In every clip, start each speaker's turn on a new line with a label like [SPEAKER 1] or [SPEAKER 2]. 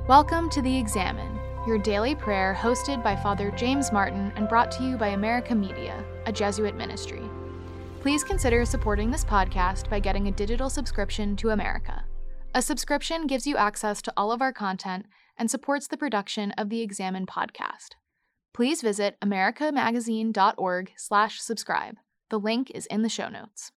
[SPEAKER 1] Welcome to The Examine, your daily prayer hosted by Father James Martin and brought to you by America Media, a Jesuit ministry. Please consider supporting this podcast by getting a digital subscription to America. A subscription gives you access to all of our content and supports the production of the Examine podcast. Please visit americamagazine.org/subscribe. The link is in the show notes.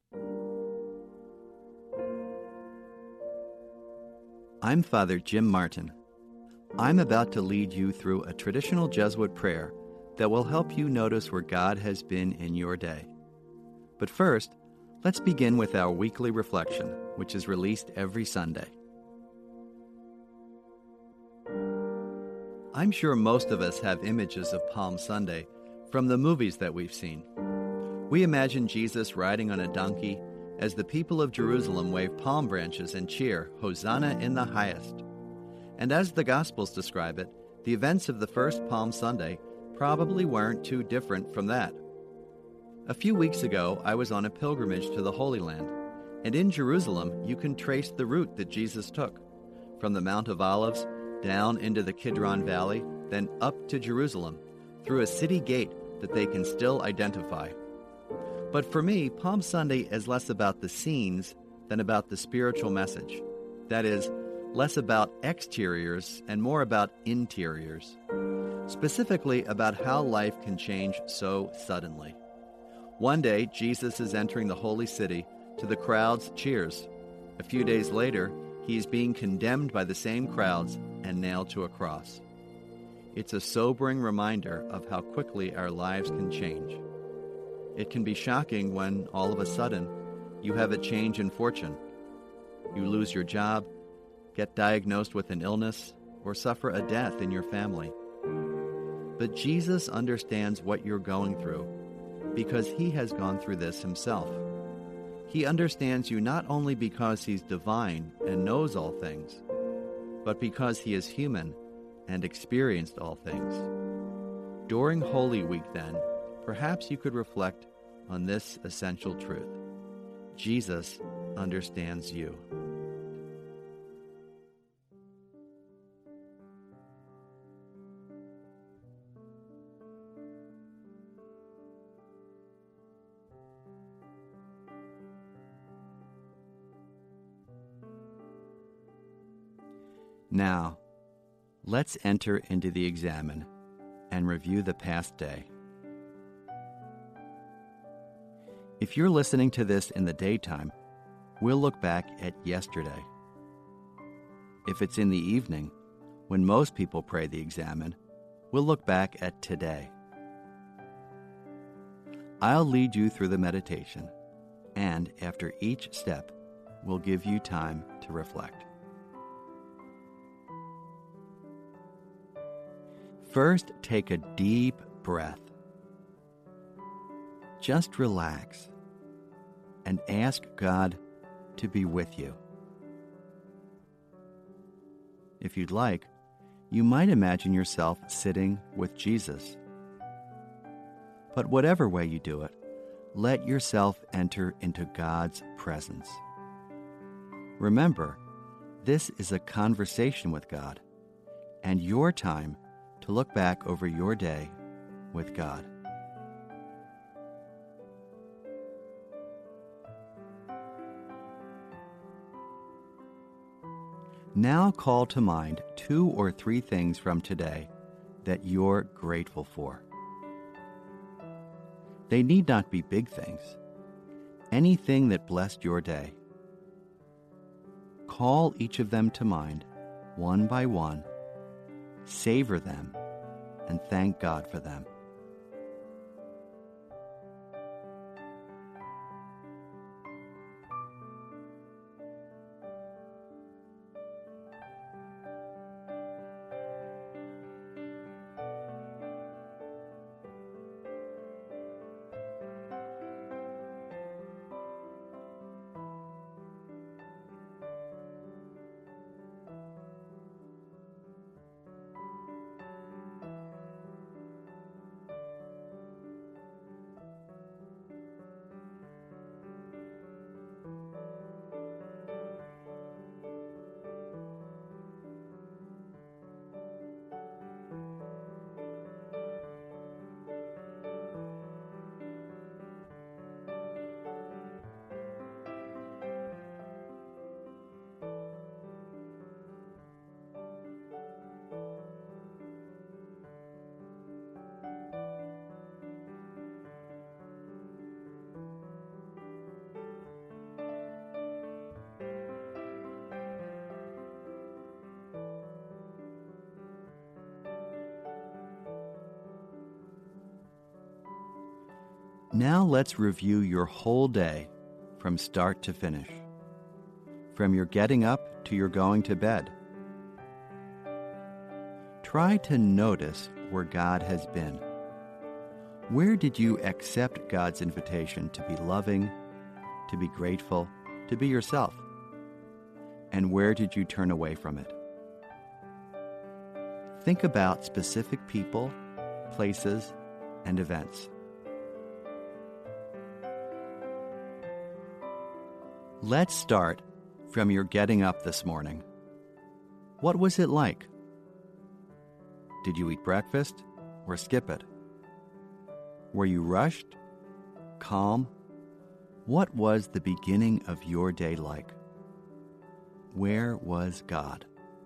[SPEAKER 2] I'm Father Jim Martin. I'm about to lead you through a traditional Jesuit prayer that will help you notice where God has been in your day. But first, let's begin with our weekly reflection, which is released every Sunday. I'm sure most of us have images of Palm Sunday from the movies that we've seen. We imagine Jesus riding on a donkey as the people of Jerusalem wave palm branches and cheer, "Hosanna in the highest." And as the Gospels describe it, the events of the first Palm Sunday probably weren't too different from that. A few weeks ago, I was on a pilgrimage to the Holy Land, and in Jerusalem, you can trace the route that Jesus took, from the Mount of Olives down into the Kidron Valley, then up to Jerusalem, through a city gate that they can still identify. But for me, Palm Sunday is less about the scenes than about the spiritual message. That is, less about exteriors and more about interiors. Specifically about how life can change so suddenly. One day, Jesus is entering the holy city to the crowd's cheers. A few days later, he is being condemned by the same crowds and nailed to a cross. It's a sobering reminder of how quickly our lives can change. It can be shocking when, all of a sudden, you have a change in fortune. You lose your job, get diagnosed with an illness, or suffer a death in your family. But Jesus understands what you're going through because he has gone through this himself. He understands you not only because he's divine and knows all things, but because he is human and experienced all things. During Holy Week, then, perhaps you could reflect on this essential truth. Jesus understands you. Now, let's enter into the Examine and review the past day. If you're listening to this in the daytime, we'll look back at yesterday. If it's in the evening, when most people pray the Examine, we'll look back at today. I'll lead you through the meditation, and after each step, we'll give you time to reflect. First, take a deep breath. Just relax and ask God to be with you. If you'd like, you might imagine yourself sitting with Jesus. But whatever way you do it, let yourself enter into God's presence. Remember, this is a conversation with God and your time to look back over your day with God. Now call to mind 2 or 3 things from today that you're grateful for. They need not be big things. Anything that blessed your day. Call each of them to mind, one by one, savor them, and thank God for them. Now let's review your whole day from start to finish, from your getting up to your going to bed. Try to notice where God has been. Where did you accept God's invitation to be loving, to be grateful, to be yourself? And where did you turn away from it? Think about specific people, places, and events. Let's start from your getting up this morning. What was it like? Did you eat breakfast or skip it? Were you rushed? Calm? What was the beginning of your day like? Where was God?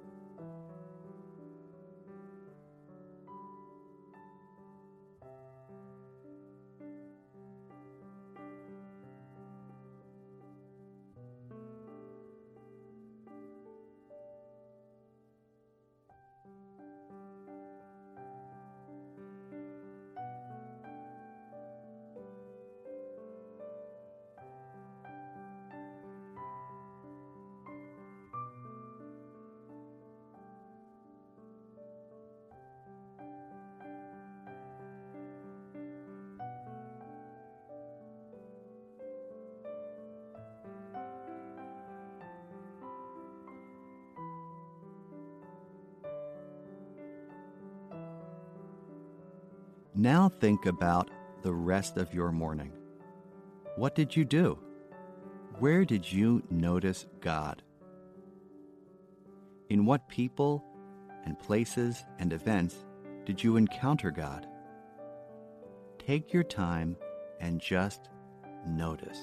[SPEAKER 2] Now think about the rest of your morning. What did you do? Where did you notice God? In what people and places and events did you encounter God? Take your time and just notice.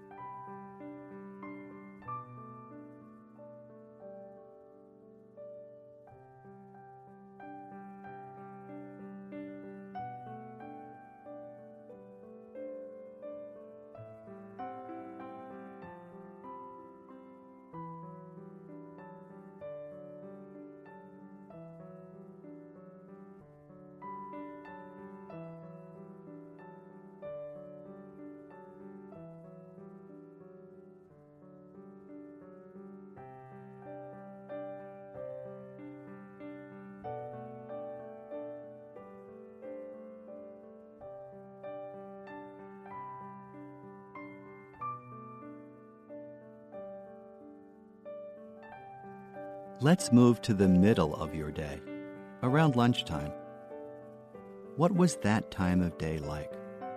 [SPEAKER 2] Let's move to the middle of your day, around lunchtime. What was that time of day like?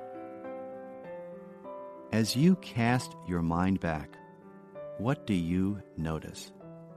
[SPEAKER 2] As you cast your mind back, what do you notice?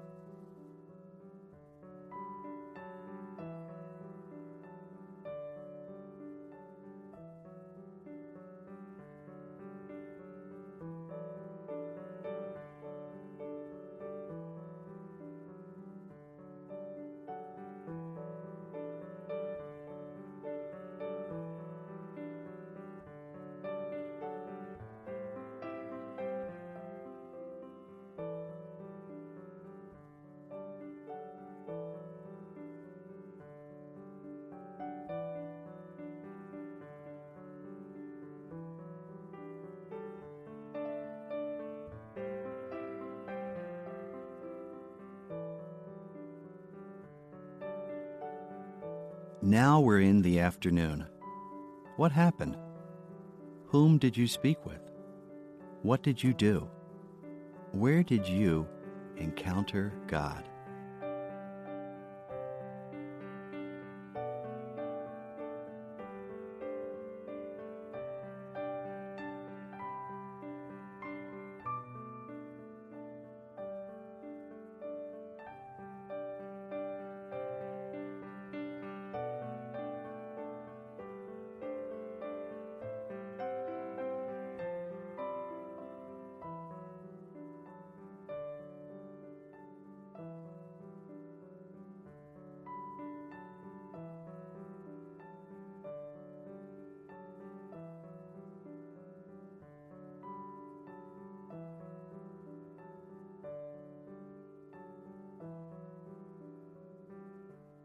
[SPEAKER 2] Now we're in the afternoon. What happened? Whom did you speak with? What did you do? Where did you encounter God?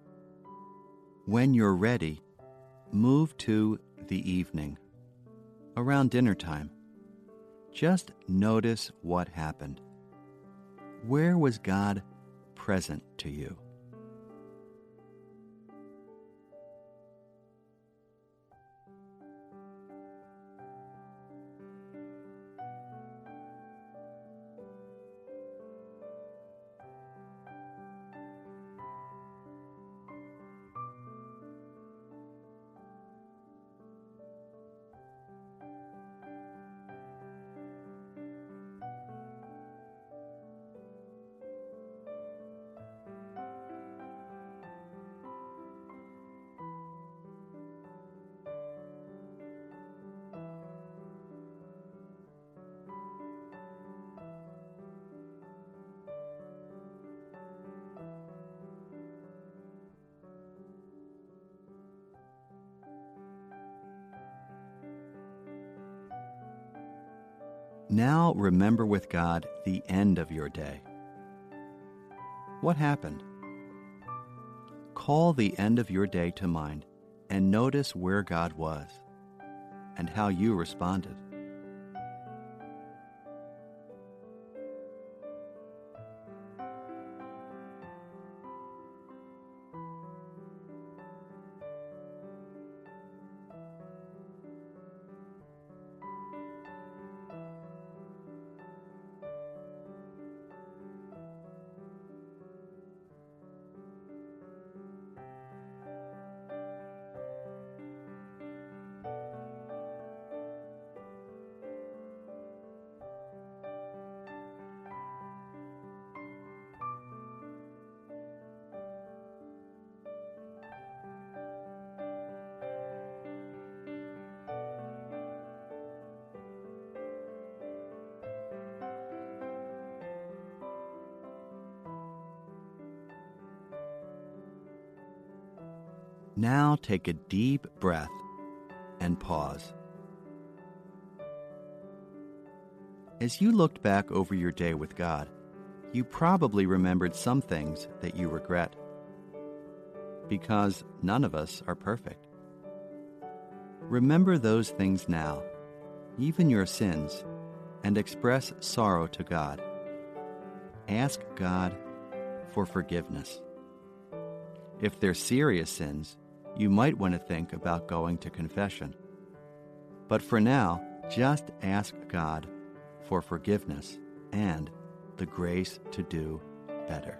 [SPEAKER 2] When you're ready, move to the evening. around dinner time. Just notice what happened. Where was God present to you? Now remember with God the end of your day. What happened? Call the end of your day to mind and notice where God was and how you responded. Now take a deep breath and pause. As you looked back over your day with God, you probably remembered some things that you regret, because none of us are perfect. Remember those things now, even your sins, and express sorrow to God. Ask God for forgiveness. If they're serious sins, you might want to think about going to confession. But for now, just ask God for forgiveness and the grace to do better.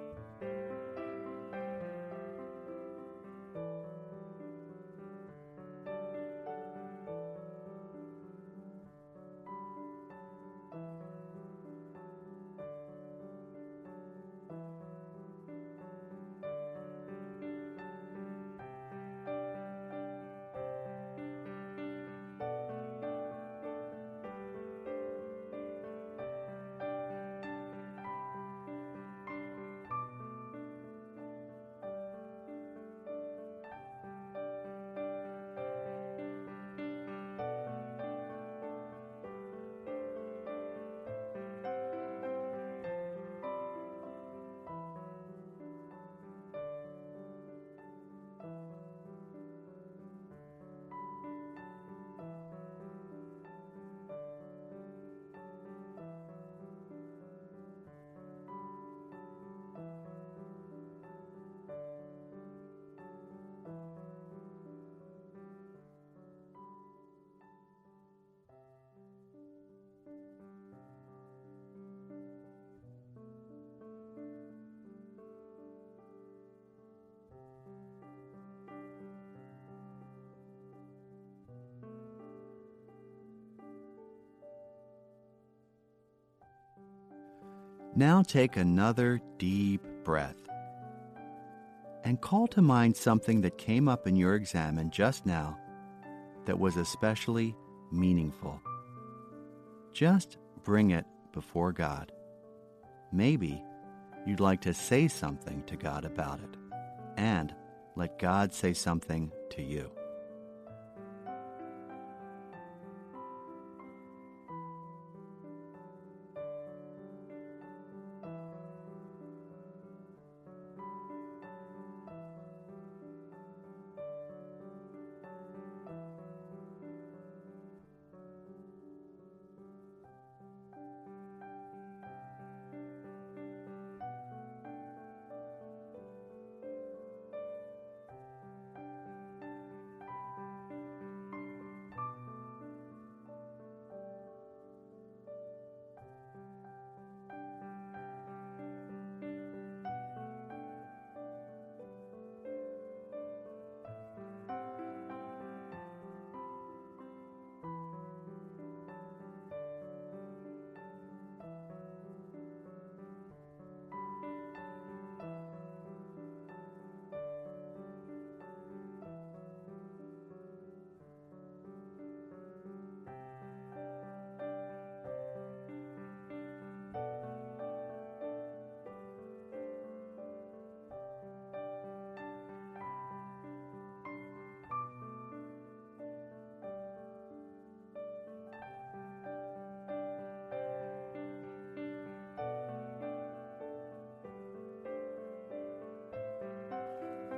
[SPEAKER 2] Now take another deep breath and call to mind something that came up in your examen just now that was especially meaningful. Just bring it before God. Maybe you'd like to say something to God about it, and let God say something to you.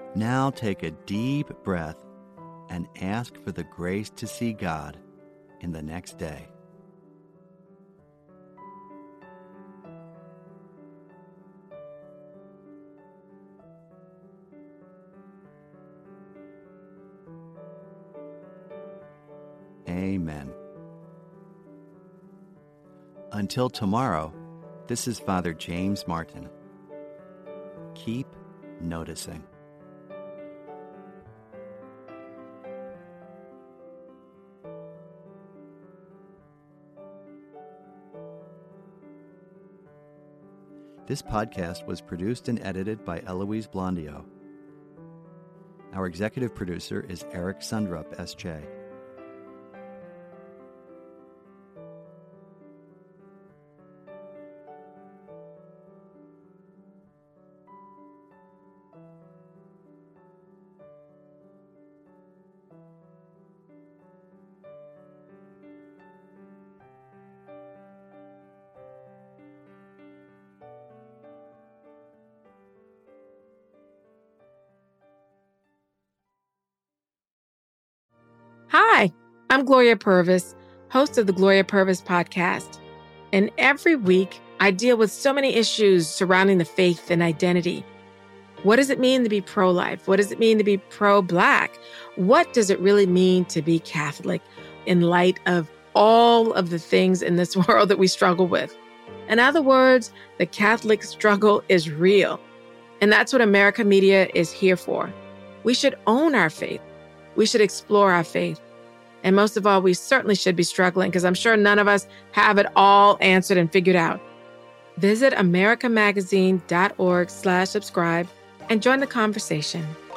[SPEAKER 2] Now take a deep breath and ask for the grace to see God in the next day. Amen. Until tomorrow, this is Father James Martin. Keep noticing. This podcast was produced and edited by Eloise Blondio. Our executive producer is Eric Sundrup, S.J.
[SPEAKER 3] Hi, I'm Gloria Purvis, host of the Gloria Purvis podcast. And every week, I deal with so many issues surrounding the faith and identity. What does it mean to be pro-life? What does it mean to be pro-Black? What does it really mean to be Catholic in light of all of the things in this world that we struggle with? In other words, the Catholic struggle is real. And that's what America Media is here for. We should own our faith. We should explore our faith. And most of all, we certainly should be struggling because I'm sure none of us have it all answered and figured out. Visit americamagazine.org/subscribe and join the conversation.